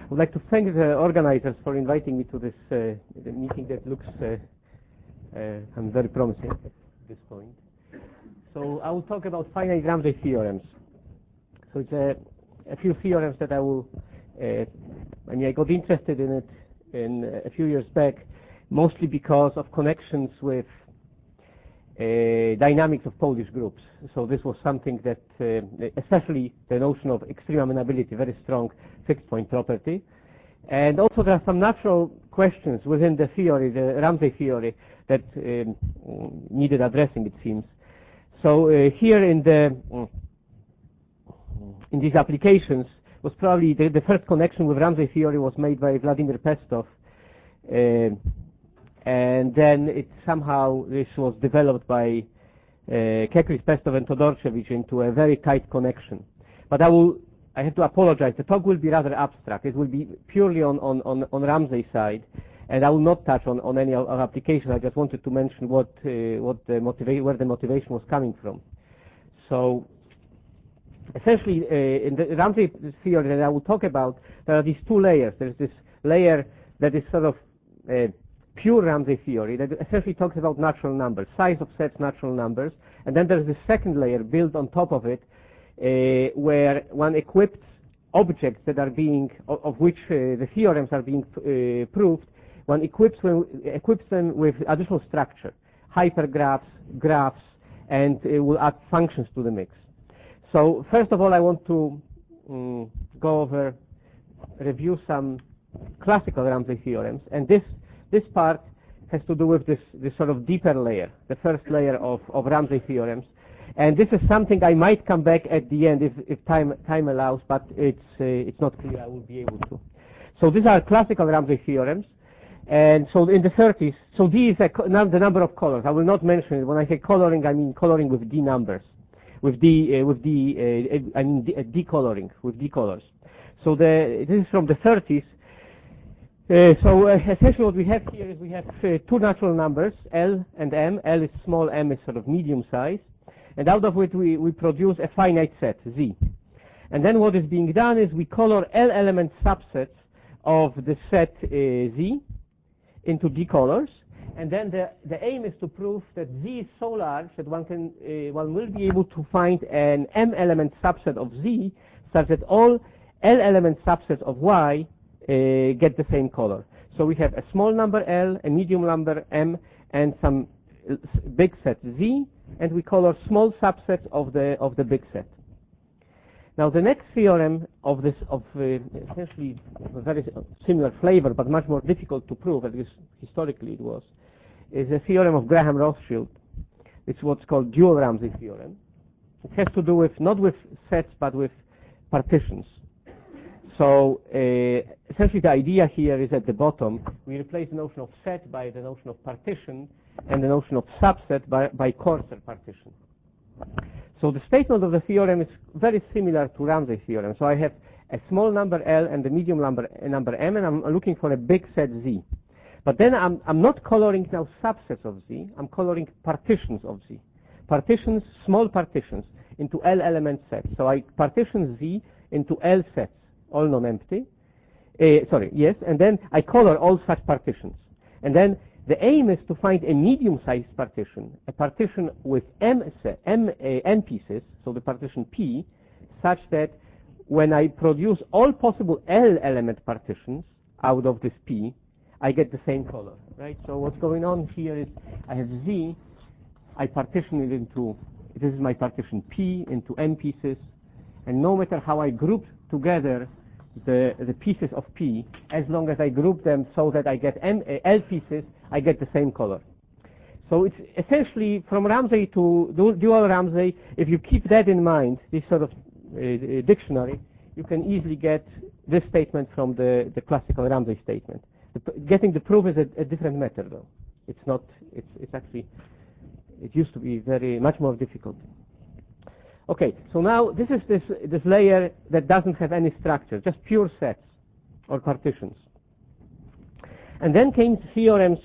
would like to thank the organizers for inviting me to this the meeting that looks very promising at this point. So I will talk about finite Ramsey theorems. So it's a few theorems that I will, I got interested in it a few years back, mostly because of connections with dynamics of Polish groups. So this was something that, especially the notion of extreme amenability, very strong fixed point property. And also there are some natural questions within the theory, the Ramsey theory, that needed addressing, it seems. So here in these applications was probably the first connection with Ramsey theory was made by Vladimir Pestov. And then it somehow, this was developed by Kekris, Pestov, and Todorchevich into a very tight connection. But I have to apologize. The talk will be rather abstract. It will be purely on Ramsey side, and I will not touch on any of applications. I just wanted to mention where the motivation was coming from. So essentially, in the Ramsey theory that I will talk about, there are these two layers. There's this layer that is sort of pure Ramsey theory that essentially talks about natural numbers, size of sets, natural numbers, and then there's the second layer built on top of it, where one equips objects that are being, of which the theorems are being proved. One equips them with additional structure, hypergraphs, graphs, and will add functions to the mix. So first of all, I want to review some classical Ramsey theorems, and this part has to do with this sort of deeper layer, the first layer of Ramsey theorems. And this is something I might come back at the end if time allows, but it's not clear I will be able to. So these are classical Ramsey theorems. And so in the 30s, so D is the number of colors. I will not mention it. When I say coloring, I mean coloring with D numbers. I mean decoloring, with D colors. So this is from the 30s. So essentially what we have here is we have two natural numbers, L and M. L is small, M is sort of medium size. And out of which we produce a finite set, Z. And then what is being done is we color L element subsets of the set Z into D colors. And then the aim is to prove that Z is so large that one will be able to find an M element subset of Z such that all L element subsets of Y get the same color. So we have a small number L, a medium number M, and some big set Z, and we color small subsets of the big set. Now the next theorem of essentially a very similar flavor, but much more difficult to prove, at least historically it was, is a theorem of Graham-Rothschild. It's what's called dual Ramsey theorem. It has to do with not with sets but with partitions. So essentially the idea here is at the bottom, we replace the notion of set by the notion of partition and the notion of subset by coarser partition. So the statement of the theorem is very similar to Ramsey theorem. So I have a small number L and a medium number M, and I'm looking for a big set Z. But then I'm not coloring now subsets of Z, I'm coloring partitions of Z. Partitions, small partitions, into L element sets. So I partition Z into L sets, all non-empty. And then I color all such partitions. And then the aim is to find a medium-sized partition, a partition with M pieces, so the partition P, such that when I produce all possible L element partitions out of this P, I get the same color, right? So what's going on here is I have Z, I partition it into, this is my partition P, into M pieces, and no matter how I group together the pieces of P, as long as I group them so that I get L pieces, I get the same color. So it's essentially from Ramsey to dual Ramsey. If you keep that in mind, this sort of dictionary, you can easily get this statement from the classical Ramsey statement. Getting the proof is a different matter, though. It's not. It's actually. It used to be much more difficult. Okay, so now this is this layer that doesn't have any structure, just pure sets or partitions. And then came theorems,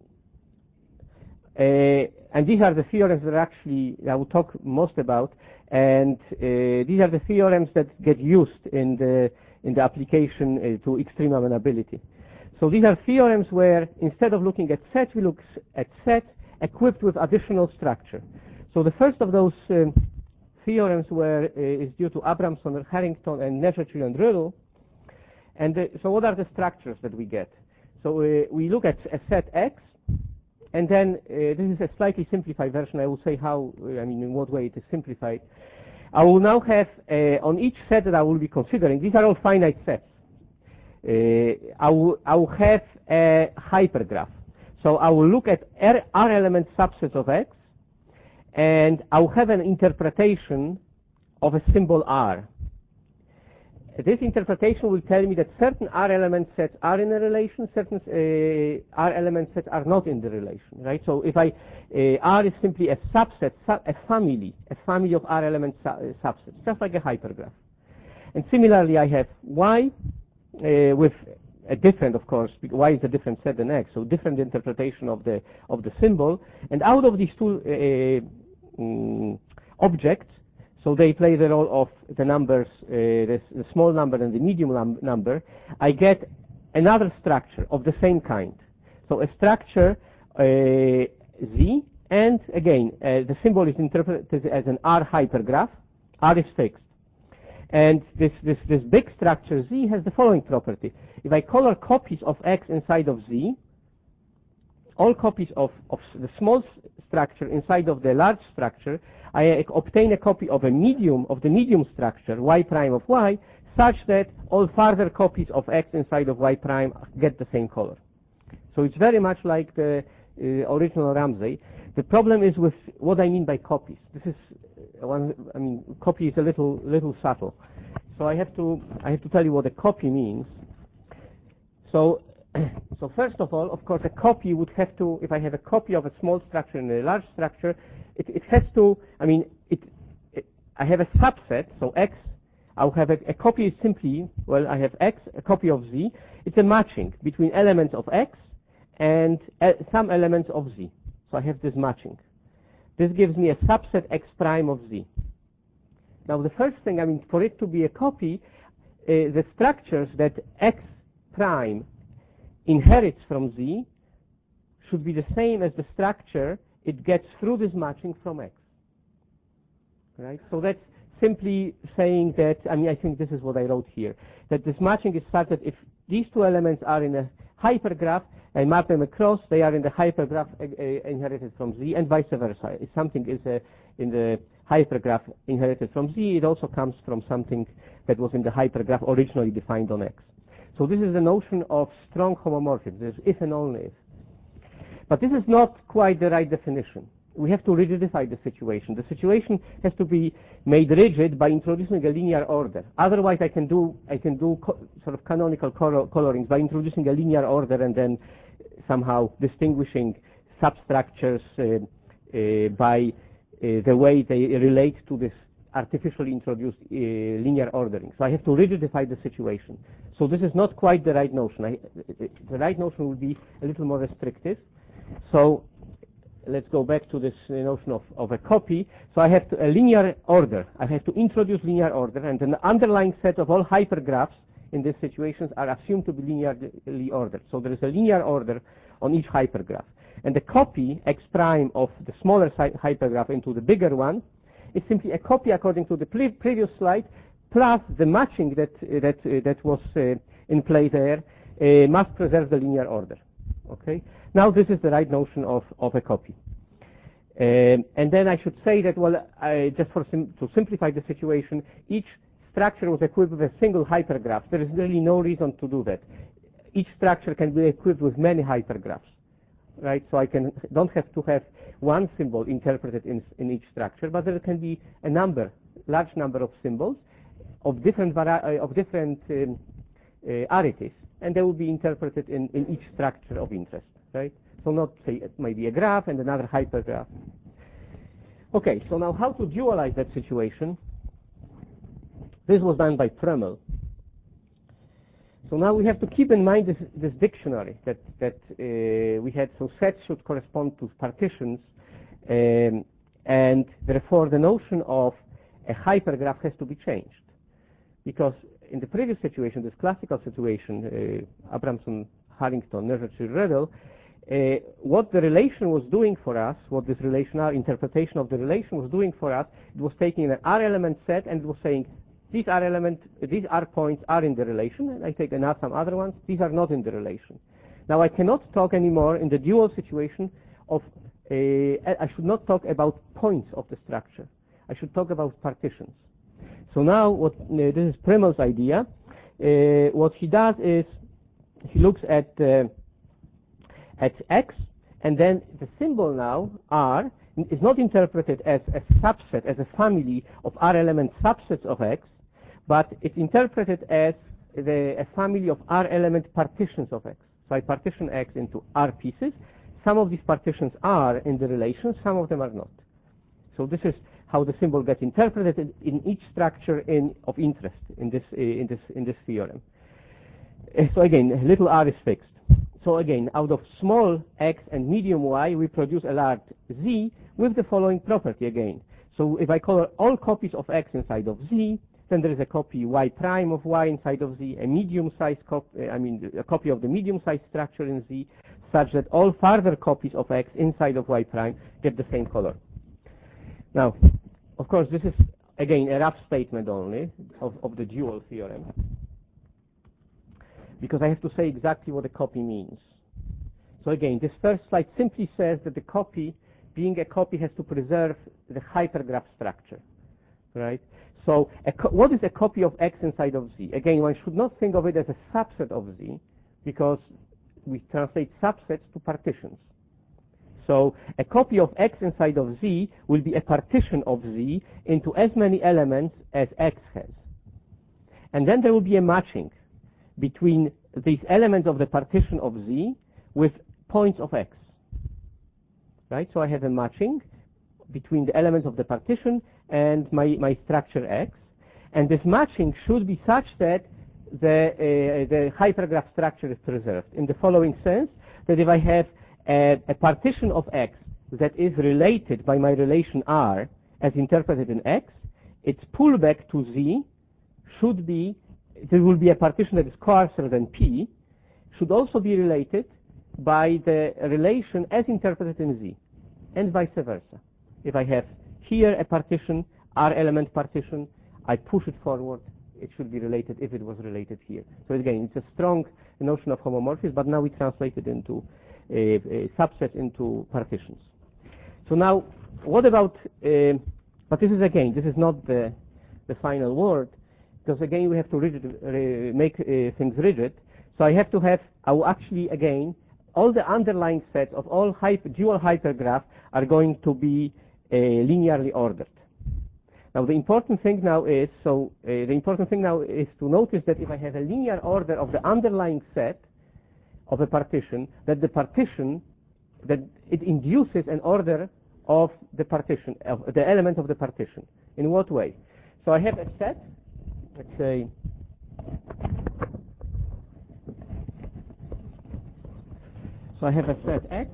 and these are the theorems that actually I will talk most about, and these are the theorems that get used in the in the application to extreme amenability. So these are theorems where instead of looking at set, we look at set equipped with additional structure. So the first of those theorems is due to Abramson, Harrington, and Nechery and Riddle. And so what are the structures that we get? So we look at a set X, and then this is a slightly simplified version. I will say how, in what way it is simplified. I will now have, on each set that I will be considering, these are all finite sets. I will have a hypergraph. So I will look at R element subsets of X, and I will have an interpretation of a symbol R. This interpretation will tell me that certain R element sets are in a relation, certain R element sets are not in the relation, right? So if R is simply a subset, a family of R element subsets, just like a hypergraph. And similarly, I have Y with a different, of course, Y is a different set than X, so different interpretation of the symbol. And out of these two objects, so they play the role of the numbers, the small number and the medium number, I get another structure of the same kind. So a structure Z, and again, the symbol is interpreted as an R hypergraph. R is fixed. And this big structure Z has the following property. If I color copies of X inside of Z, all copies of the small structure inside of the large structure, I obtain a copy of the medium structure, Y prime of Y, such that all further copies of X inside of Y prime get the same color. So it's very much like the original Ramsey. The problem is with what I mean by copies. This is copy is a little subtle. So I have to tell you what a copy means. So first of all, of course, a copy would have to, if I have a copy of a small structure and a large structure, it has to, I have a subset, so X, I'll have a copy is simply, well, I have X, a copy of Z. It's a matching between elements of X and some elements of Z. So I have this matching. This gives me a subset X prime of Z. Now the first thing, for it to be a copy, the structures that X prime inherits from Z should be the same as the structure it gets through this matching from X. Right? So that's simply saying that, I think this is what I wrote here, that this matching is such that if these two elements are in a hypergraph, I map them across, they are in the hypergraph inherited from Z, and vice versa. If something is in the hypergraph inherited from Z, it also comes from something that was in the hypergraph originally defined on X. So this is the notion of strong homomorphism. There's if and only if. But this is not quite the right definition. We have to rigidify the situation. The situation has to be made rigid by introducing a linear order. Otherwise, I can do sort of canonical colorings by introducing a linear order and then somehow distinguishing substructures by the way they relate to this artificially introduced linear ordering. So I have to rigidify the situation. So this is not quite the right notion. The right notion would be a little more restrictive. So let's go back to this notion of a copy. So I have a linear order. I have to introduce linear order, and an underlying set of all hypergraphs in these situations are assumed to be linearly ordered. So there is a linear order on each hypergraph. And the copy, X prime, of the smaller hypergraph into the bigger one is simply a copy according to the previous slide, plus the matching that was in play there must preserve the linear order. Okay. Now this is the right notion of a copy. And then I should say that, well, just to simplify the situation, each structure was equipped with a single hypergraph. There is really no reason to do that. Each structure can be equipped with many hypergraphs, right? So I don't have to have one symbol interpreted in each structure, but there can be a large number of symbols of different arities, and they will be interpreted in each structure of interest, right? So not, say, it might be a graph and another hypergraph. Okay, so now how to dualize that situation? This was done by Prömel. So now we have to keep in mind this dictionary that we had. So sets should correspond to partitions, and therefore the notion of a hypergraph has to be changed, because in the previous situation, this classical situation, Abramson, Harrington, Nerzecy, Redel, what the relation was doing for us, what this relational interpretation of the relation was doing for us, it was taking an R element set and it was saying these R points are in the relation, and I take some other ones, these are not in the relation. Now I cannot talk anymore in the dual situation of, I should not talk about points of the structure. I should talk about partitions. So now this is Primal's idea. What he does is he looks at X, and then the symbol now, R, is not interpreted as a subset, as a family of R element subsets of X, but it's interpreted as a family of R element partitions of X. So I partition X into R pieces. Some of these partitions are in the relation, some of them are not. So this is how the symbol gets interpreted in each structure of interest in this theorem. So again, little r is fixed. So again, out of small x and medium y, we produce a large z with the following property again. So if I color all copies of x inside of z, then there is a copy y prime of y inside of z, a medium-sized copy, a copy of the medium-sized structure in z, such that all further copies of x inside of y prime get the same color. Now, of course, this is again a rough statement only of the dual theorem, because I have to say exactly what a copy means. So again, this first slide simply says that the copy, being a copy, has to preserve the hypergraph structure, right? So what is a copy of x inside of z? Again, one should not think of it as a subset of z, because we translate subsets to partitions. So a copy of x inside of z will be a partition of z into as many elements as x has. And then there will be a matching between these elements of the partition of z with points of x. Right? So I have a matching between the elements of the partition and my structure x. And this matching should be such that the hypergraph structure is preserved in the following sense, that if I have a partition of x that is related by my relation R as interpreted in x, its pullback to z should be, there will be a partition that is coarser than P, should also be related by the relation as interpreted in z, and vice versa. If I have here a partition, R element partition, I push it forward, it should be related if it was related here. So again, it's a strong notion of homomorphism, but now we translate it into a subset into partitions. So now, what about, but this is again, this is not the final word, because again we have to make things rigid. So I have to have, I will actually again, all the underlying sets of all dual hypergraphs are going to be linearly ordered. Now the important thing now is, to notice that if I have a linear order of the underlying set of a partition, that the partition, that it induces an order of the partition, of the element of the partition. In what way? So I have a set, let's say, so I have a set X,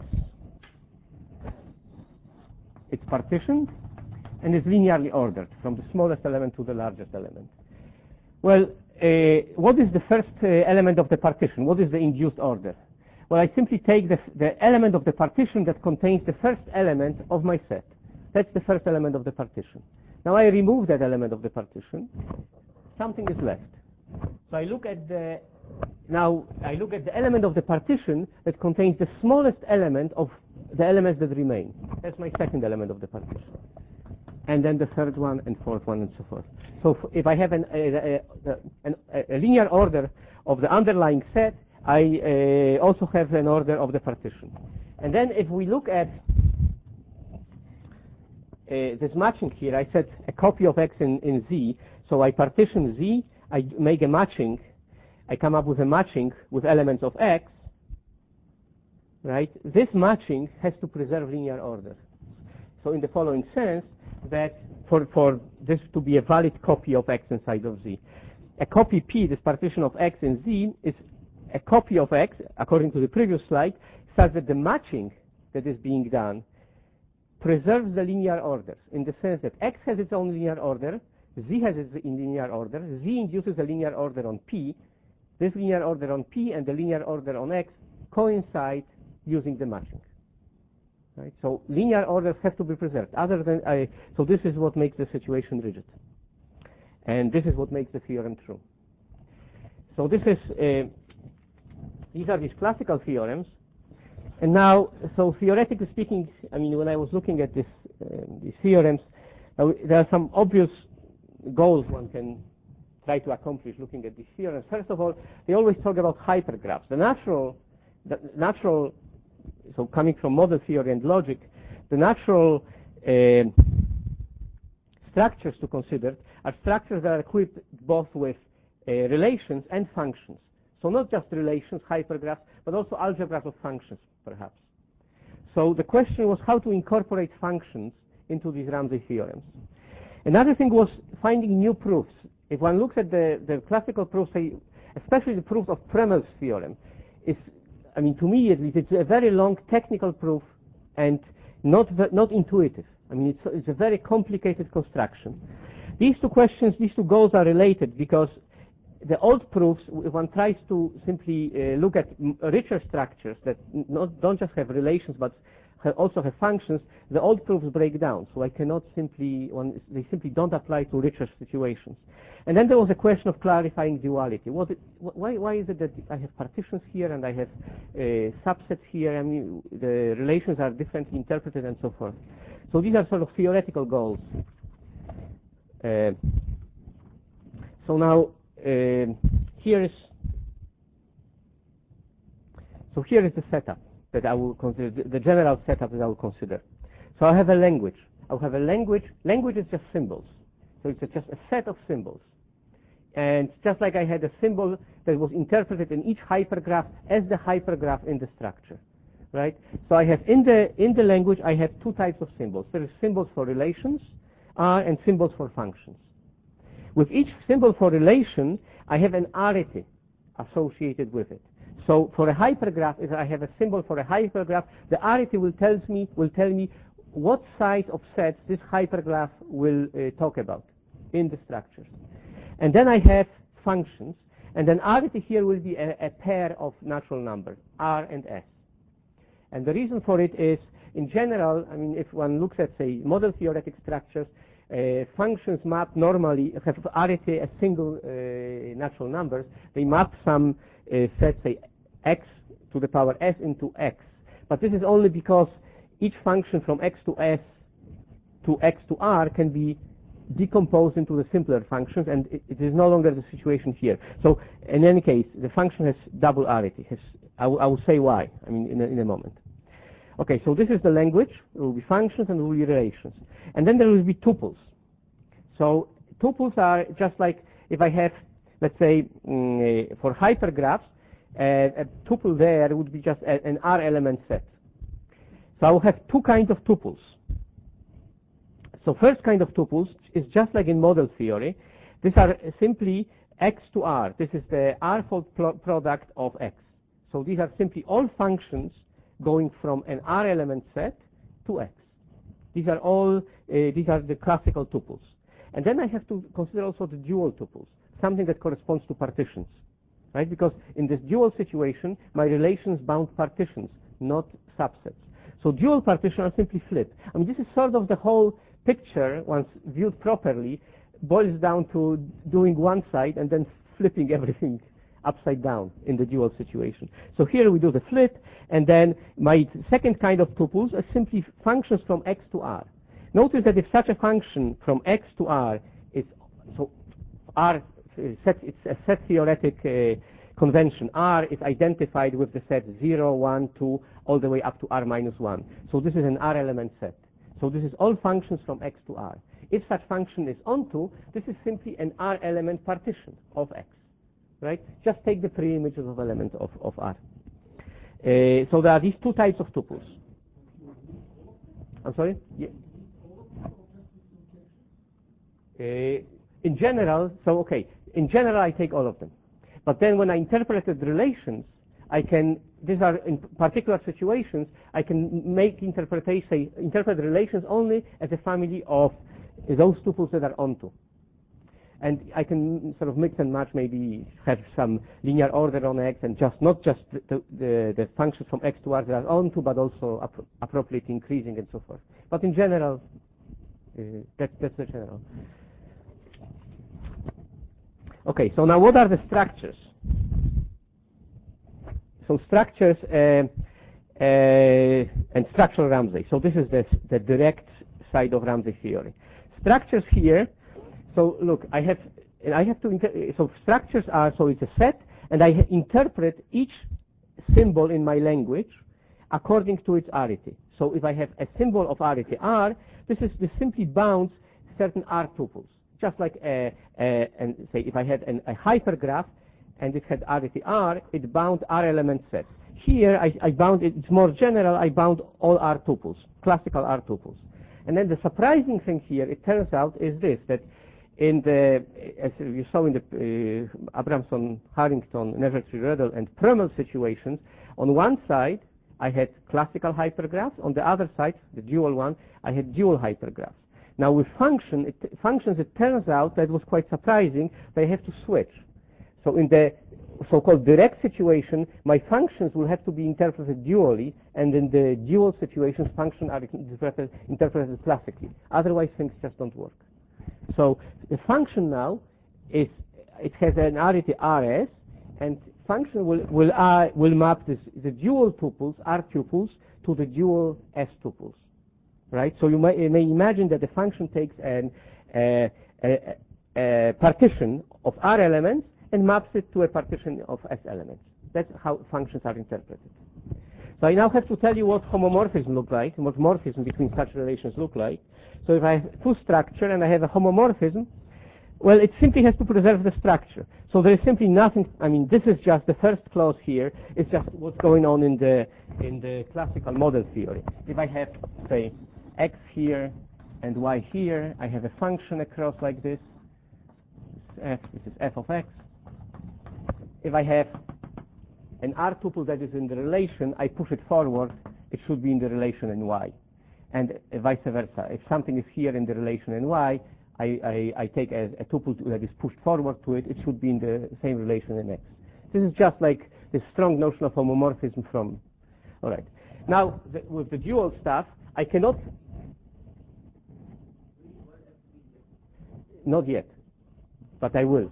it's partitioned, and is linearly ordered from the smallest element to the largest element. Well, what is the first element of the partition? What is the induced order? Well, I simply take the element of the partition that contains the first element of my set. That's the first element of the partition. Now I remove that element of the partition. Something is left. So I look at the element of the partition that contains the smallest element of the elements that remain. That's my second element of the partition. And then the third one, and fourth one, and so forth. So if I have a linear order of the underlying set, I also have an order of the partition. And then if we look at this matching here, I said a copy of x in z, so I partition z, I make a matching, I come up with a matching with elements of x, right? This matching has to preserve linear order. So in the following sense, that for this to be a valid copy of x inside of z, a copy P, this partition of x in z, is a copy of x, according to the previous slide, such that the matching that is being done preserves the linear order, in the sense that x has its own linear order, Z has it in linear order. Z induces a linear order on P. This linear order on P and the linear order on X coincide using the matching. Right? So linear orders have to be preserved. So this is what makes the situation rigid. And this is what makes the theorem true. So these are these classical theorems. And now, so theoretically speaking, I mean, when I was looking at these theorems, there are some obvious goals one can try to accomplish looking at these theorems. First of all, they always talk about hypergraphs. The natural, so coming from model theory and logic, the natural structures to consider are structures that are equipped both with relations and functions. So not just relations, hypergraphs, but also algebras of functions, perhaps. So the question was how to incorporate functions into these Ramsey theorems. Another thing was finding new proofs. If one looks at the classical proofs, especially the proof of Premel's theorem, I mean, to me at least, it's a very long technical proof and not intuitive. I mean, it's a very complicated construction. These two goals are related because the old proofs, if one tries to simply look at richer structures that don't just have relations but also have functions, the old proofs break down. So I cannot they simply don't apply to richer situations. And then there was a question of clarifying duality. Why is it that I have partitions here and I have subsets here? I mean, the relations are differently interpreted and so forth. So these are sort of theoretical goals. So now here is the setup that I will consider, the general setup that I will consider. So I have a language. I'll have a language. Language is just symbols. So it's just a set of symbols. And just like I had a symbol that was interpreted in each hypergraph as the hypergraph in the structure, right? So I have in the language I have two types of symbols. There is symbols for relations, R, and symbols for functions. With each symbol for relation, I have an arity associated with it. So for a hypergraph, if I have a symbol for a hypergraph, the arity will tell me what size of sets this hypergraph will talk about in the structures. And then I have functions, and then arity here will be a pair of natural numbers, R and S. And the reason for it is, in general, I mean, if one looks at, say, model theoretic structures, functions map normally have arity as single natural numbers. They map some set, say, x to the power s into x. But this is only because each function from x to s to x to r can be decomposed into the simpler functions, and it is no longer the situation here. So in any case, the function has double arity. I will say why, I mean, in a moment. Okay, so this is the language. There will be functions and there will be relations. And then there will be tuples. So tuples are just like if I have, let's say, for hypergraphs, a tuple there would be just an R element set. So I will have two kinds of tuples. So first kind of tuples is just like in model theory. These are simply x to R. This is the R-fold product of x. So these are simply all functions going from an R element set to x. These are the classical tuples. And then I have to consider also the dual tuples, something that corresponds to partitions, right? Because in this dual situation, my relations bound partitions, not subsets. So dual partition are simply flipped. I mean, this is sort of the whole picture, once viewed properly, boils down to doing one side and then flipping everything upside down in the dual situation. So here we do the flip, and then my second kind of tuples are simply functions from x to r. Notice that if such a function from x to r is, so r, it's a set theoretic convention. R is identified with the set 0, 1, 2, all the way up to r minus 1. So this is an R element set. So this is all functions from x to r. If such function is onto, this is simply an R element partition of x. Right? Just take the pre-images of elements of R. So there are these two types of tuples. I'm sorry? Yeah. In general, in general I take all of them. But then when I interpreted relations, these are in particular situations, I can make interpret relations only as a family of those tuples that are onto. And I can sort of mix and match, maybe have some linear order on X, and not just the functions from X to R that are onto, but also appropriately increasing and so forth. But in general, that's the general. Okay, so now what are the structures? So structures and structural Ramsey. So this is the direct side of Ramsey theory. Structures here. So look, I have to. So structures are. So it's a set, and I interpret each symbol in my language according to its arity. So if I have a symbol of arity R, this simply bounds certain R tuples. Just like and say if I had a hypergraph and it had arity R, it bound R element sets. Here I bound it. It's more general. I bound all R tuples, classical R tuples. And then the surprising thing here, it turns out, is this: that in as you saw in the Abramson, Harrington, Nefertri-Redl, and Prömel situations, on one side I had classical hypergraphs. On the other side, the dual one, I had dual hypergraphs. Now with functions, it turns out that was quite surprising. They have to switch. So in the so-called direct situation, my functions will have to be interpreted dually, and in the dual situations, functions are interpreted classically. Otherwise, things just don't work. So the function now it has an arity RS, and function will map the dual tuples, R tuples, to the dual S tuples. Right? So you may imagine that the function takes a partition of R elements and maps it to a partition of S elements. That's how functions are interpreted. So I now have to tell you what homomorphism look like, and what morphism between such relations look like. So if I have two structure and I have a homomorphism, well, it simply has to preserve the structure. So there is simply nothing. I mean, this is just the first clause here. It's just what's going on in the classical model theory. If I have, say, X here and Y here, I have a function across like this. This is f of X. If I have an R tuple that is in the relation, I push it forward, it should be in the relation in Y. And vice versa. If something is here in the relation in Y, I take a tuple that is pushed forward to it, it should be in the same relation in X. This is just like this strong notion of homomorphism from. All right. Now, with the dual stuff, I cannot. Not yet, but I will.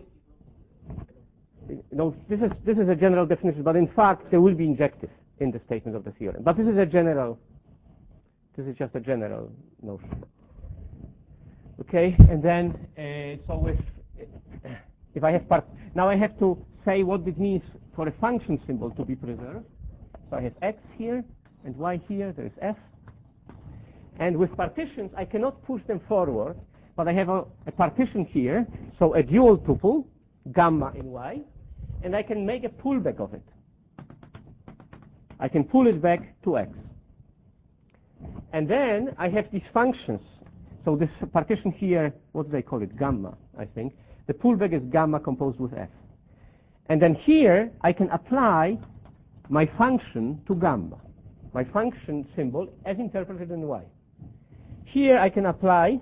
No, this is a general definition, but in fact there will be injective in the statement of the theorem. But this is just a general notion. Okay, and then so if I have now I have to say what it means for a function symbol to be preserved. So I have X here and Y here. There is F, and with partitions I cannot push them forward, but I have a partition here, so a dual tuple gamma in Y, and I can make a pullback of it. I can pull it back to X. And then I have these functions. So this partition here, what do they call it? Gamma, I think. The pullback is gamma composed with F. And then here I can apply my function to gamma, my function symbol as interpreted in Y. Here I can apply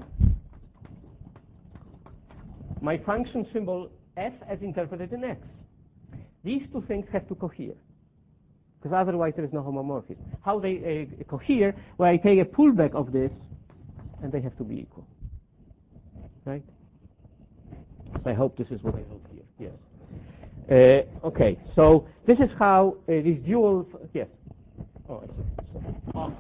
my function symbol F as interpreted in X. These two things have to cohere, because otherwise there is no homomorphism. How they cohere? Well, I take a pullback of this, and they have to be equal. Right? So I hope this is what I hope here. Yes. Okay. So this is how these dual. Yes. Oh, I see. Oh.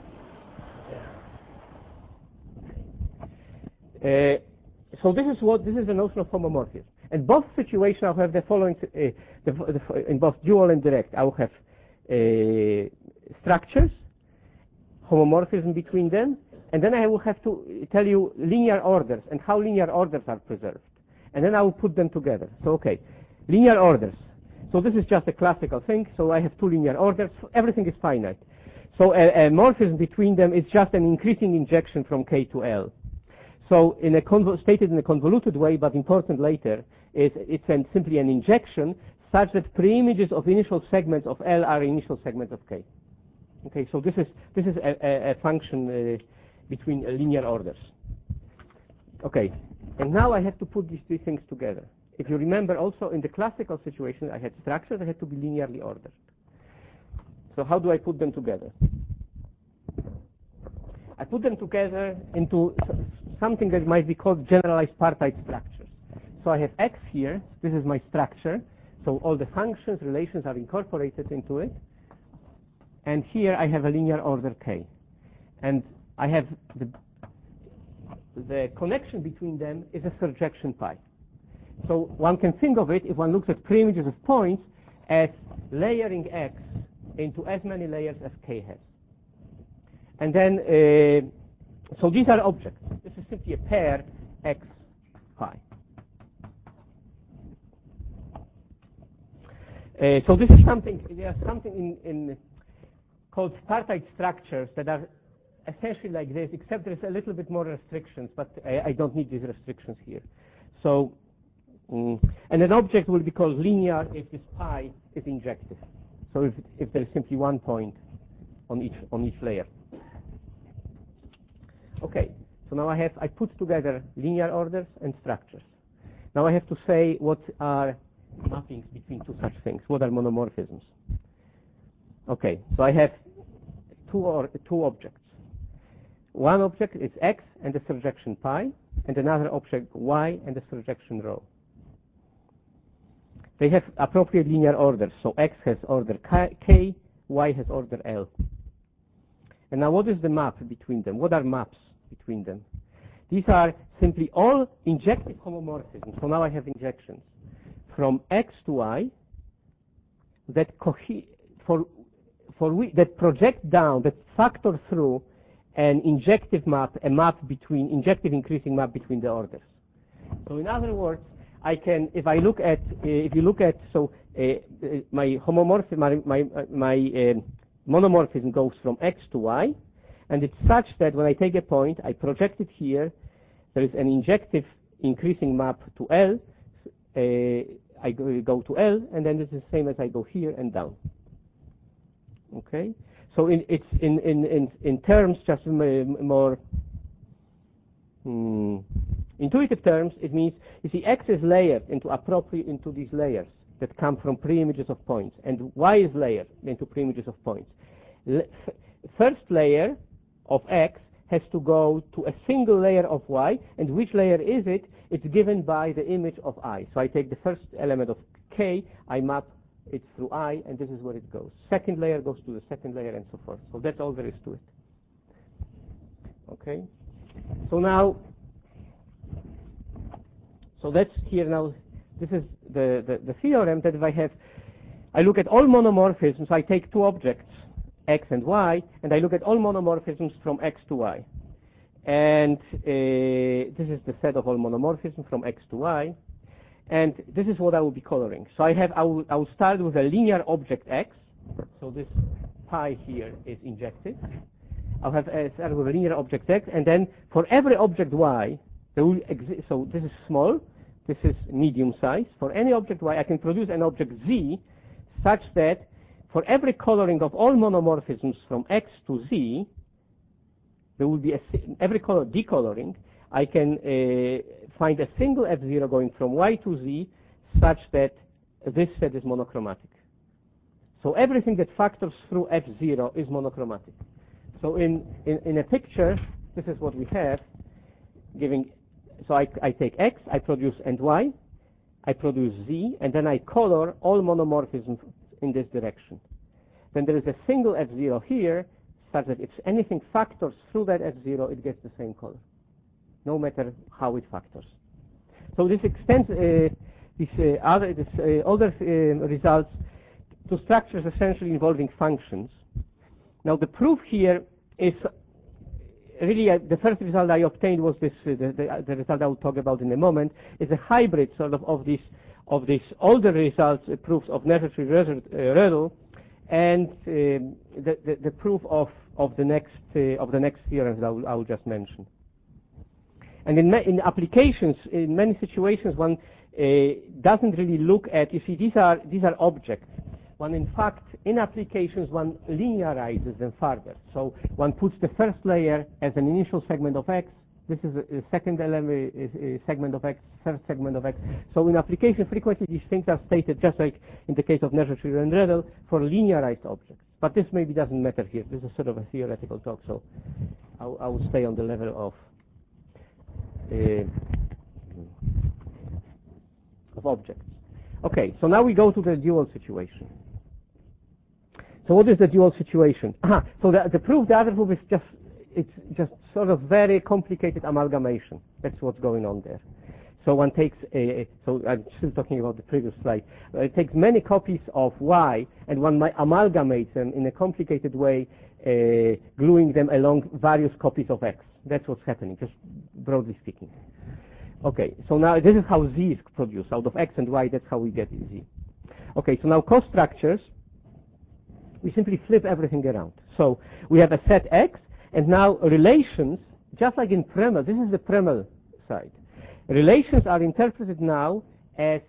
Yeah. So this is the notion of homomorphism. And both situations I will have the following, in both dual and direct, I will have structures, homomorphism between them, and then I will have to tell you linear orders and how linear orders are preserved. And then I will put them together. So, okay, linear orders. So this is just a classical thing. So I have two linear orders. Everything is finite. So a morphism between them is just an increasing injection from K to L. So stated in a convoluted way, but important later, it's simply an injection such that preimages of initial segments of L are initial segments of K. Okay, so this is a function between linear orders. Okay, And now I have to put these three things together. If you remember also in the classical situation, I had structures that had to be linearly ordered. So how do I put them together? I put them together into something that might be called generalized partite structures. So I have X here, this is my structure, so all the functions, relations are incorporated into it. And here I have a linear order K. And I have the connection between them is a surjection pi. So one can think of it, if one looks at pre-images of points, as layering X into as many layers as K has. And then, so these are objects. This is simply a pair X pi. So this is something, there's something in called partite structures that are essentially like this, except there's a little bit more restrictions, but I don't need these restrictions here. So, and an object will be called linear if this pi is injective. So if there is simply one point on each layer. Okay, so now I put together linear orders and structures. Now I have to say what are mappings between two such things. What are monomorphisms? Okay, so I have two objects. One object is X and the surjection pi, and another object Y and the surjection rho. They have appropriate linear orders, so X has order K, Y has order L. And now what is the map between them? What are maps between them? These are simply all injective homomorphisms. So now I have injections from X to Y that that project down, that factor through an injective map, a map between injective increasing map between the orders. So in other words, I can, if you look at, so my homomorphism, my monomorphism goes from X to Y, and it's such that when I take a point, I project it here. There is an injective increasing map to L. I go to L, and then this is the same as I go here and down. Okay, so it's in terms just more intuitive terms. It means you see X is layered into these layers that come from pre-images of points, and Y is layered into pre-images of points. First layer of X has to go to a single layer of Y, and which layer is it? It's given by the image of I. So I take the first element of K, I map it through I, and this is where it goes. Second layer goes to the second layer, and so forth. So that's all there is to it. Okay? So now, so that's here now, this is the theorem that if I look at all monomorphisms, I take two objects, X and Y, and I look at all monomorphisms from X to Y. And this is the set of all monomorphisms from X to Y. And this is what I will be coloring. So I will start with a linear object X. So this pi here is injective. I'll have start with a linear object X, and then for every object Y, there will exist. So this is small, this is medium size. For any object Y, I can produce an object Z, such that for every coloring of all monomorphisms from X to Z, there will be every color decoloring. I can find a single F0 going from Y to Z such that this set is monochromatic. So everything that factors through F0 is monochromatic. So in a picture, this is what we have, so I take X, I produce and Y, I produce Z, and then I color all monomorphisms in this direction. Then there is a single F0 here, such that if anything factors through that F0, it gets the same color, no matter how it factors. So this extends other results to structures essentially involving functions. Now the proof here is really the first result I obtained was this. The result I will talk about in a moment is a hybrid sort of this older results, proofs of necessary Rödl, and the proof of the next theorems that I will just mention. And in applications, in many situations, one doesn't really look at. You see, these are objects. One, in fact, in applications, one linearizes them further. So one puts the first layer as an initial segment of X, this is a second element, a segment of X, third segment of X. So in application, frequently these things are stated just like in the case of Nash-Schrier and Redel for linearized objects. But this maybe doesn't matter here. This is sort of a theoretical talk, so I will stay on the level of objects. Okay, so now we go to the dual situation. So what is the dual situation? So the proof, the other proof is it's just sort of very complicated amalgamation. That's what's going on there. So one takes so I'm still talking about the previous slide. It takes many copies of Y and one might amalgamate them in a complicated way, gluing them along various copies of X. That's what's happening, just broadly speaking. Okay, so now this is how Z is produced. Out of X and Y, that's how we get Z. Okay, so now co-structures, we simply flip everything around. So we have a set X, and now relations, just like in Premel, this is the Premel side. Relations are interpreted now as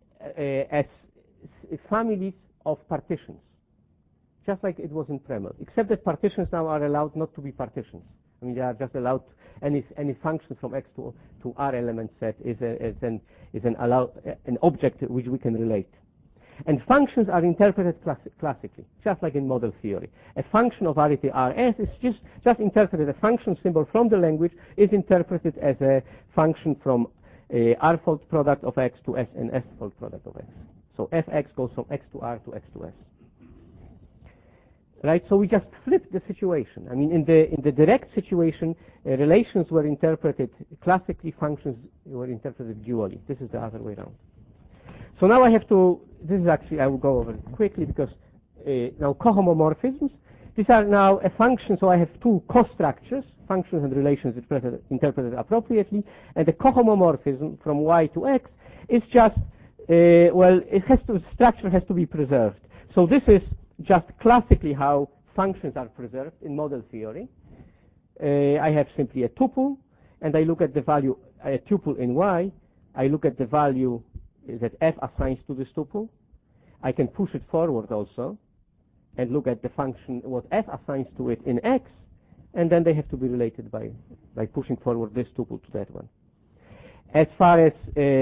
families of partitions, just like it was in Premel, except that partitions now are allowed not to be partitions. I mean, they are just allowed any function from X to R element set is an object which we can relate. And functions are interpreted classically, just like in model theory. A function of arity Rs is just interpreted, a function symbol from the language is interpreted as a function from R-fold product of X to S and S-fold product of X. So Fx goes from X to R to X to S. Right, so we just flipped the situation. I mean, in the direct situation, relations were interpreted classically, functions were interpreted dually. This is the other way around. So now I have to, this is actually, I will go over it quickly because now cohomomorphisms, these are now a function, so I have two co-structures, functions and relations interpreted appropriately, and the cohomomorphism from Y to X is just, structure has to be preserved. So this is just classically how functions are preserved in model theory. I have simply a tuple, and I look at the value, a tuple in Y, I look at the value that F assigns to this tuple. I can push it forward also and look at the function, what F assigns to it in X, and then they have to be related by pushing forward this tuple to that one. As far as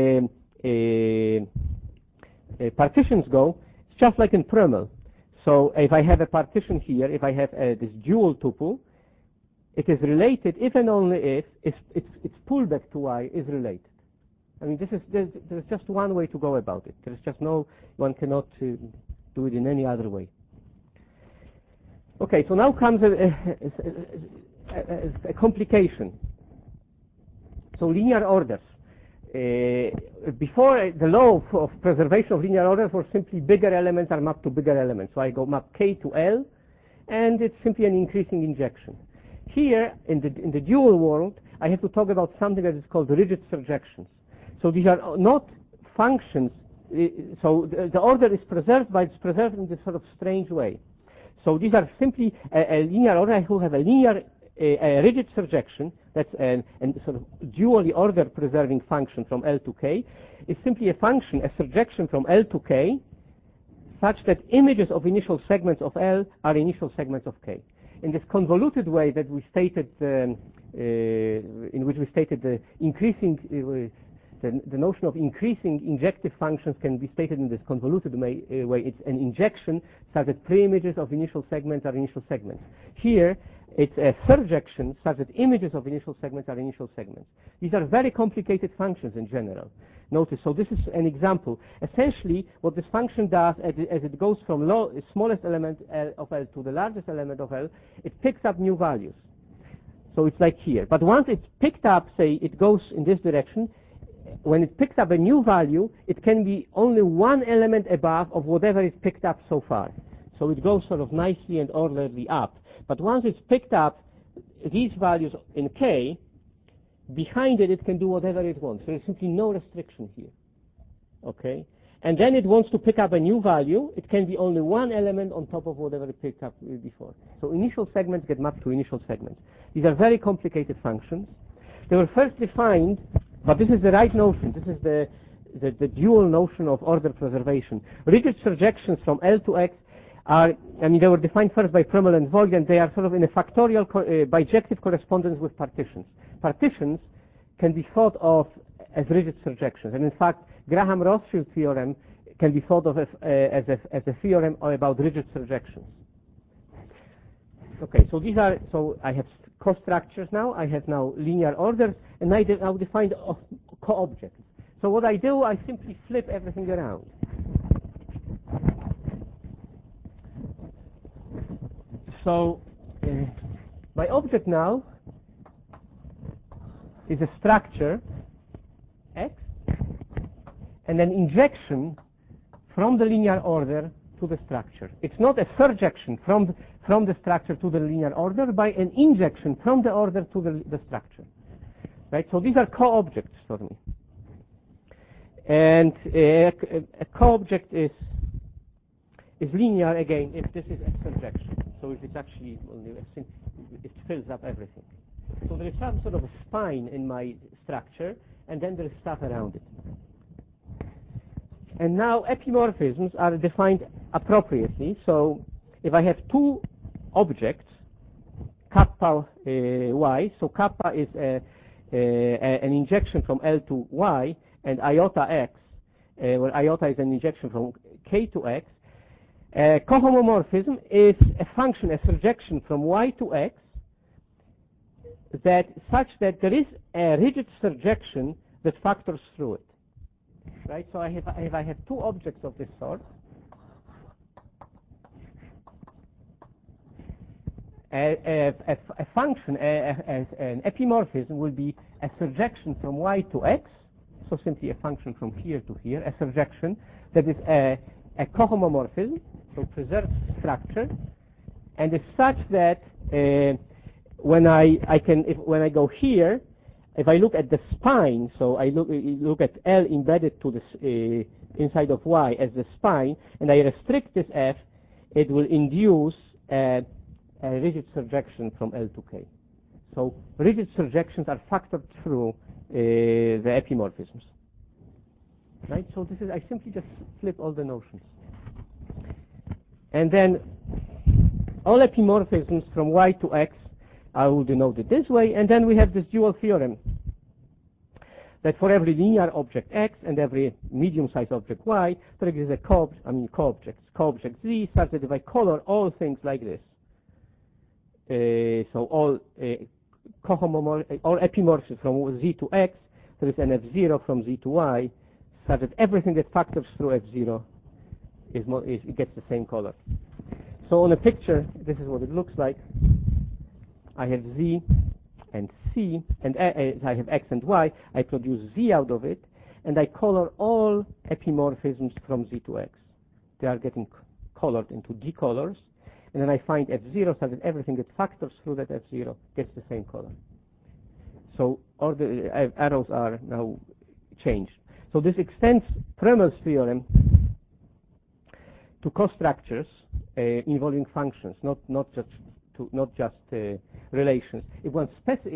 partitions go, it's just like in Premel. So if I have a partition here, if I have this dual tuple, it is related if and only if its pullback to Y is related. I mean, there's just one way to go about it. There's just one cannot do it in any other way. Okay, so now comes a complication. So linear orders. Before, the law of preservation of linear orders was simply bigger elements are mapped to bigger elements. So I go map K to L, and it's simply an increasing injection. Here, in the dual world, I have to talk about something that is called rigid surjections. So these are not functions. So the order is preserved, but it's preserved in this sort of strange way. So these are simply a linear order. I will have a linear, a rigid surjection. That's a sort of dually order preserving function from L to K. It's simply a function, a surjection from L to K, such that images of initial segments of L are initial segments of K. In this convoluted way that we stated, in which we stated the increasing. The notion of increasing injective functions can be stated in this convoluted way. It's an injection such that pre-images of initial segments are initial segments. Here, it's a surjection such that images of initial segments are initial segments. These are very complicated functions in general. Notice, so this is an example. Essentially, what this function does as it goes from smallest element of L to the largest element of L, it picks up new values. So it's like here. But once it's picked up, say it goes in this direction, when it picks up a new value, it can be only one element above of whatever is picked up so far. So it goes sort of nicely and orderly up. But once it's picked up these values in K, behind it can do whatever it wants. There is simply no restriction here. Okay? And then it wants to pick up a new value. It can be only one element on top of whatever it picked up before. So initial segments get mapped to initial segments. These are very complicated functions. They were first defined, but this is the right notion. This is the dual notion of order preservation. Rigid surjections from L to X are, they were defined first by Premel and Voigt, and they are sort of in a factorial bijective correspondence with partitions. partitions can be thought of as rigid surjections. And in fact, Graham-Rothschild theorem can be thought of as a theorem about rigid surjections. Okay, so I have co-structures now, I have now linear orders, and I now define co-objects. So what I do, I simply flip everything around. So my object now is a structure X and an injection from the linear order to the structure. It's not a surjection from the structure to the linear order, by an injection from the order to the structure. Right? So these are co-objects for me. And a co-object is linear again if this is a surjection. So if it's actually only it fills up everything. So there is some sort of a spine in my structure, and then there is stuff around it. And now epimorphisms are defined appropriately. So if I have two objects, kappa y, so kappa is an injection from L to y, and iota x, where iota is an injection from k to x, cohomomorphism is a function, a surjection from y to x, such that there is a rigid surjection that factors through it. Right? So if I have two objects of this sort, a function, an epimorphism will be a surjection from y to x, so simply a function from here to here, a surjection that is a cohomomorphism, so preserved structure, and is such that when I go here, if I look at the spine, so I look at L embedded to the inside of Y as the spine, and I restrict this F, it will induce a rigid surjection from L to K. So rigid surjections are factored through the epimorphisms. Right? So I simply just flip all the notions. And then all epimorphisms from Y to X, I will denote it this way, and then we have this dual theorem that for every linear object X and every medium-sized object Y, there exists a co-object Z, such that if I color all things like this, so all epimorphisms from Z to X, there is an F0 from Z to Y, such that everything that factors through F0 it gets the same color. So on a picture, this is what it looks like. I have Z and C, and I have X and Y. I produce Z out of it, and I color all epimorphisms from Z to X. They are getting colored into D colors, and then I find F0 so that everything that factors through that F0 gets the same color. So all the arrows are now changed. So this extends Premel's theorem to co-structures involving functions, not just relations. If one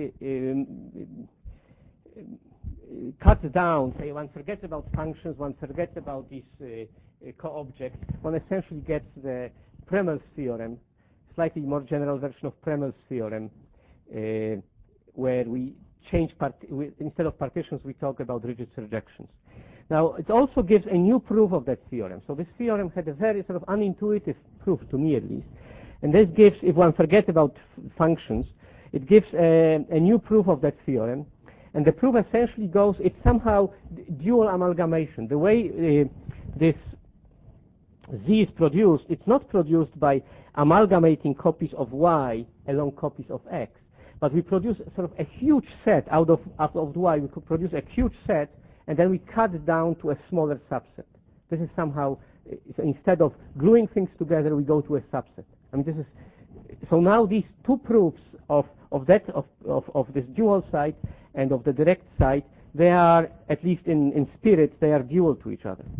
cuts down, say one forgets about functions, one forgets about these co-objects, one essentially gets the Premel's theorem, slightly more general version of Premel's theorem, where we change instead of partitions, we talk about rigid surjections. Now, it also gives a new proof of that theorem. So this theorem had a very sort of unintuitive proof, to me at least. And this gives, if one forgets about functions, it gives a new proof of that theorem. And the proof essentially goes, it's somehow dual amalgamation. The way this Z is produced, it's not produced by amalgamating copies of Y along copies of X. But we produce sort of a huge set out of Y. We could produce a huge set, and then we cut it down to a smaller subset. This is somehow, instead of gluing things together, we go to a subset. I mean, this is so now these two proofs of this dual side and of the direct side, they are, at least in spirit, they are dual to each other.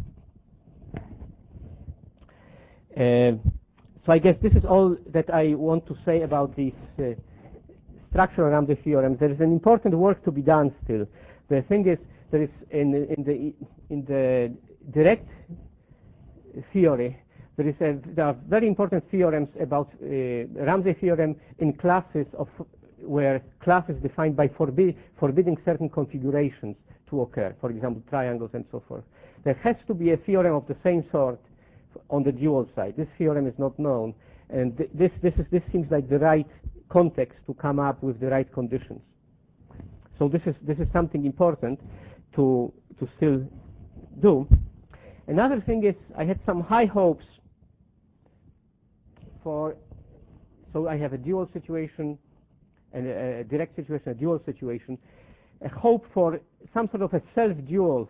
So I guess this is all that I want to say about these structural Ramsey theorems. There is an important work to be done still. The thing is, there is in the direct theory, there are very important theorems about Ramsey theorem in classes of where class is defined by forbidding certain configurations to occur, for example, triangles and so forth. There has to be a theorem of the same sort on the dual side. This theorem is not known, and this seems like the right context to come up with the right conditions. So this is something important to still do. Another thing is I had some high hopes for. So I have a dual situation and a direct situation, a dual situation. A hope for some sort of a self-dual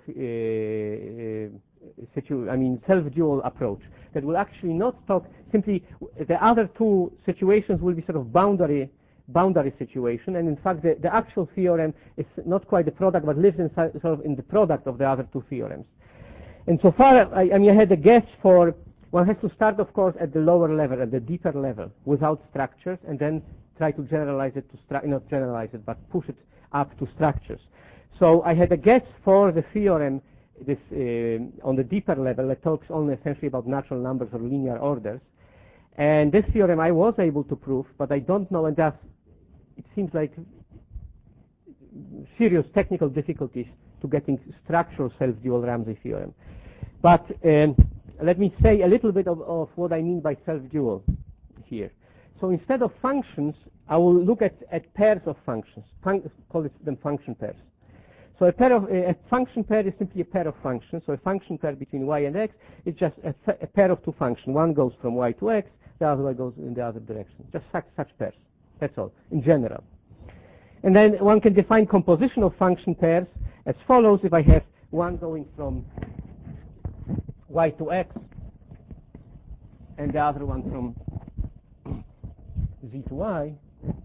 self-dual approach that will actually not talk simply. The other two situations will be sort of boundary situation, and in fact the actual theorem is not quite the product, but lives inside, sort of in the product of the other two theorems. And so far, I had a guess for. One has to start, of course, at the lower level, at the deeper level, without structures, and then try to generalize it to not generalize it, but push it up to structures. So I had a guess for the theorem this on the deeper level that talks only essentially about natural numbers or linear orders. And this theorem I was able to prove, but I don't know, and it seems like serious technical difficulties to getting structural self-dual Ramsey theorem. But let me say a little bit of what I mean by self-dual here. So instead of functions, I will look at pairs of functions. Call them function pairs. So a function pair is simply a pair of functions. So a function pair between y and x is just a pair of two functions. One goes from y to x, the other one goes in the other direction. Just such pairs. That's all, in general. And then one can define composition of function pairs as follows. If I have one going from y to x and the other one from z to y,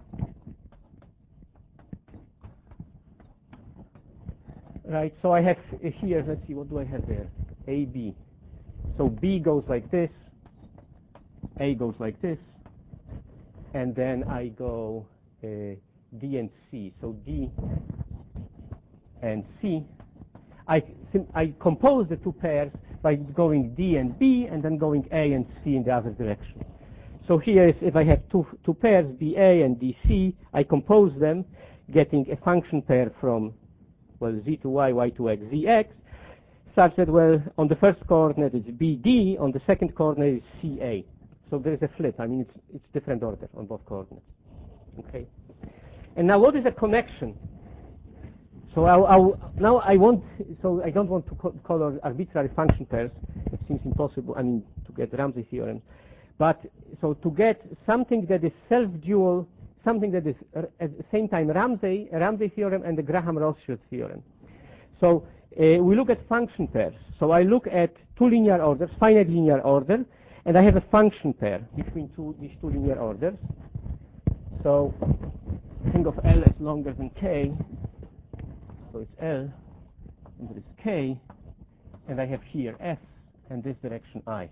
right? So I have here, let's see, what do I have there? A, B. So B goes like this, A goes like this, and then I go D and C. So D and C. I compose the two pairs by going D and B and then going A and C in the other direction. So here is, if I have two pairs, BA and DC, I compose them, getting a function pair from, well, Z to Y, Y to X, ZX, such that, well, on the first coordinate it's BD, on the second coordinate is CA. So there is a flip. I mean, it's different order on both coordinates. Okay. And now, what is a connection? So I don't want to color arbitrary function pairs. It seems impossible. I mean, to get Ramsey theorem. But so to get something that is self-dual, something that is at the same time Ramsey theorem and the Graham-Rothschild theorem. So we look at function pairs. So I look at two linear orders, finite linear order, and I have a function pair between these two linear orders. So think of L as longer than K. So it's L, and there is K, and I have here S, and this direction I.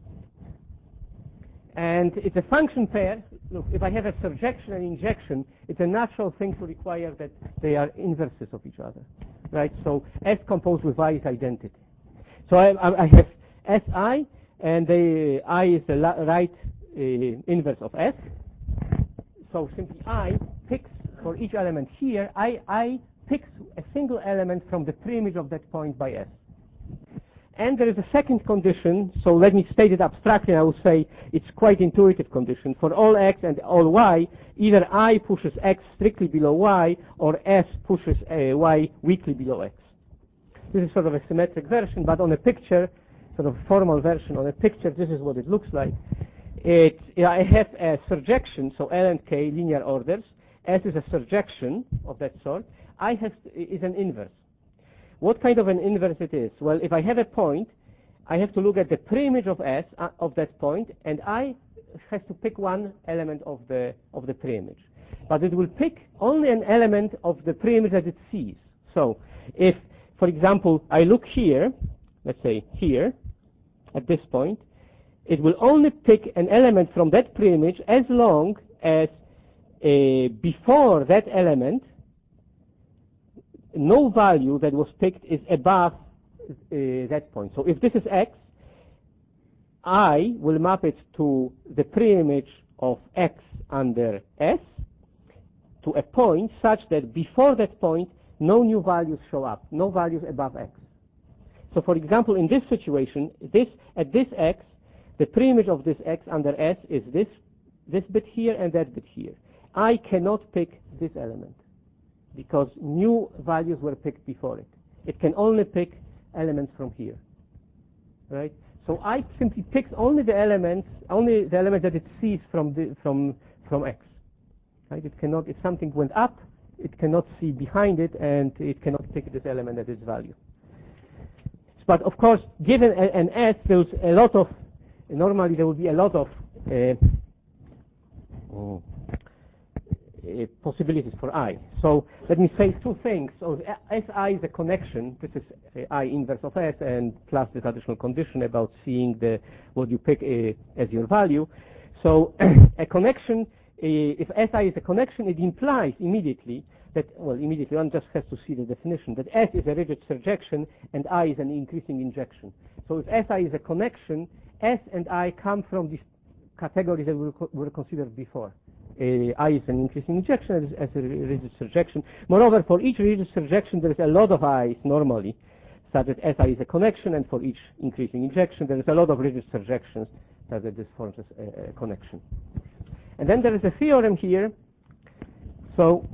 And it's a function pair. Look, if I have a surjection and injection, it's a natural thing to require that they are inverses of each other, right? So S composed with I is identity. So I have SI, and I is the right inverse of S. So simply I picks for each element here, I picks a single element from the preimage of that point by S. And there is a second condition, so let me state it abstractly. I will say it's quite intuitive condition. For all x and all y, either I pushes x strictly below y, or S pushes y weakly below x. This is sort of a symmetric version, but on a picture, sort of formal version, on a picture, this is what it looks like. I have a surjection, so L and K, linear orders. S is a surjection of that sort. I is an inverse. What kind of an inverse it is? Well, if I have a point, I have to look at the preimage of S of that point, and I has to pick one element of the preimage. But it will pick only an element of the preimage that it sees. So if, for example, I look here, let's say here, at this point, it will only pick an element from that preimage as long as before that element no value that was picked is above that point. So if this is x, I will map it to the preimage of x under S, to a point such that before that point, no new values show up, no values above x. So for example, in this situation, at this x, the preimage of this x under S is this bit here and that bit here. I cannot pick this element because new values were picked before it. It can only pick elements from here, right? So I simply picks only the elements that it sees from x. Right? It cannot. If something went up, it cannot see behind it, and it cannot pick this element at its value. But of course, given an S, there's a lot of. Normally, there will be a lot of possibilities for I. So let me say two things. So Si is a connection. This is I inverse of S, and plus this additional condition about seeing what you pick as your value. So a connection, if Si is a connection, it implies immediately that, immediately one just has to see the definition, that S is a rigid surjection and I is an increasing injection. So if Si is a connection, S and I come from these categories that were considered before. I is an increasing injection as a rigid surjection. Moreover, for each rigid surjection, there is a lot of I's normally, such that Si is a connection, and for each increasing injection, there is a lot of rigid surjections, such that this forms a connection. And then there is a theorem here. So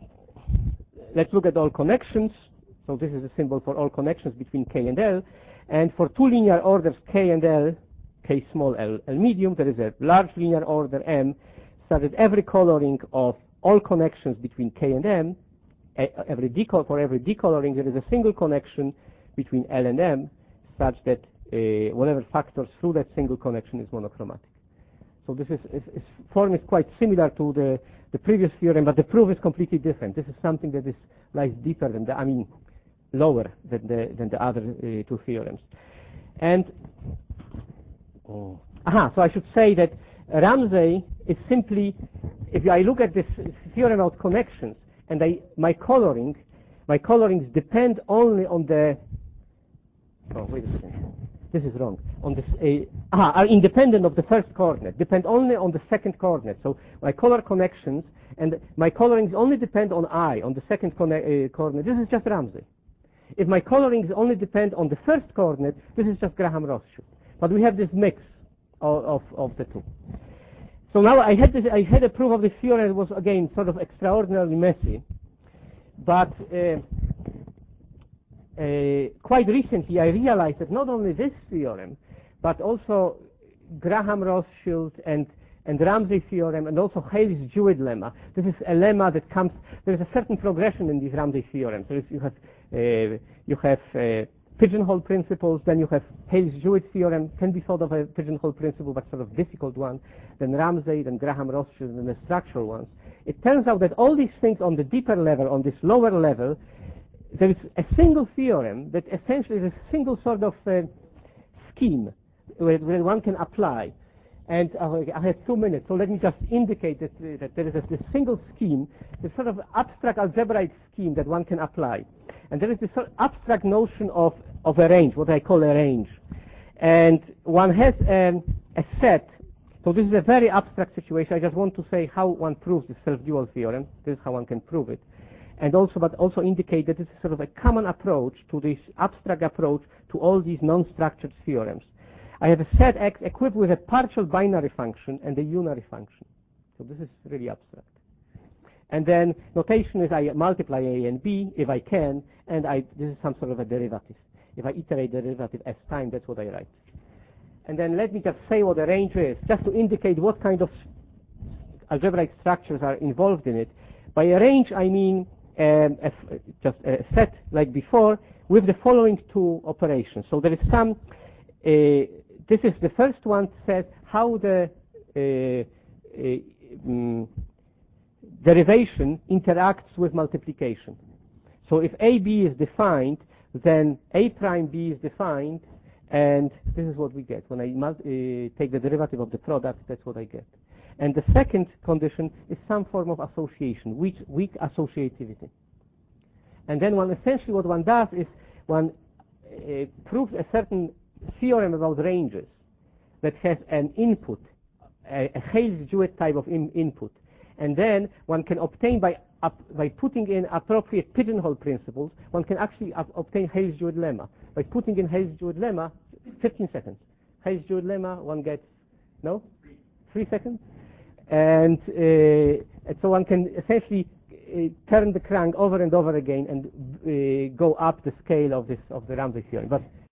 let's look at all connections. So this is a symbol for all connections between K and L. And for two linear orders K and L, K small, L medium, there is a large linear order M, so that every coloring of all connections between K and M, for every decoloring, there is a single connection between L and M, such that whatever factors through that single connection is monochromatic. So this form is quite similar to the previous theorem, but the proof is completely different. This is something that lies deeper than lower than the other two theorems. And so I should say that Ramsey is simply, if I look at this theorem about connections, and my colorings depend only on the. Oh, wait a second. This is wrong. On this, are independent of the first coordinate, depend only on the second coordinate. So my color connections and my colorings only depend on I, on the second coordinate. This is just Ramsey. If my colorings only depend on the first coordinate, this is just Graham-Rothschild. But we have this mix of the two. So now I had a proof of this theorem that was again sort of extraordinarily messy, but quite recently I realized that not only this theorem, but also Graham-Rothschild and Ramsey theorem, and also Haley's Jewett lemma. This is a lemma that comes. There is a certain progression in these Ramsey theorems. So you have pigeonhole principles, then you have Haley's Jewett theorem, can be thought of a pigeonhole principle, but sort of difficult one, then Ramsey, then Graham-Rothschild, and the structural ones. It turns out that all these things on the deeper level, on this lower level, there is a single theorem that essentially is a single sort of scheme where one can apply. And I have 2 minutes, so let me just indicate that there is this single scheme, this sort of abstract algebraic scheme that one can apply. And there is this sort of abstract notion of a range, what I call a range. And one has a set. So this is a very abstract situation. I just want to say how one proves the self-dual theorem. This is how one can prove it. And also indicate that this is sort of a common approach to this abstract approach to all these non-structured theorems. I have a set X equipped with a partial binary function and a unary function. So this is really abstract. And then notation is I multiply A and B if I can, and this is some sort of a derivative. If I iterate the derivative S time, that's what I write. And then let me just say what a range is, just to indicate what kind of algebraic structures are involved in it. By a range, I mean just a set like before with the following two operations. So there is some. This is the first one, says how the derivation interacts with multiplication. So if AB is defined, then A prime B is defined, and this is what we get. When I take the derivative of the product, that's what I get. And the second condition is some form of association, weak associativity. And then essentially what one does is one proves a certain theorem about ranges that has an input, a Haley's Jewett type of input. And then one can obtain by putting in appropriate pigeonhole principles, one can actually obtain Hales-Jewett lemma. By putting in Hales-Jewett lemma, 15 seconds. Hales-Jewett lemma, one gets, no? 3 seconds? And so one can essentially turn the crank over and over again and go up the scale of the Ramsey theorem. But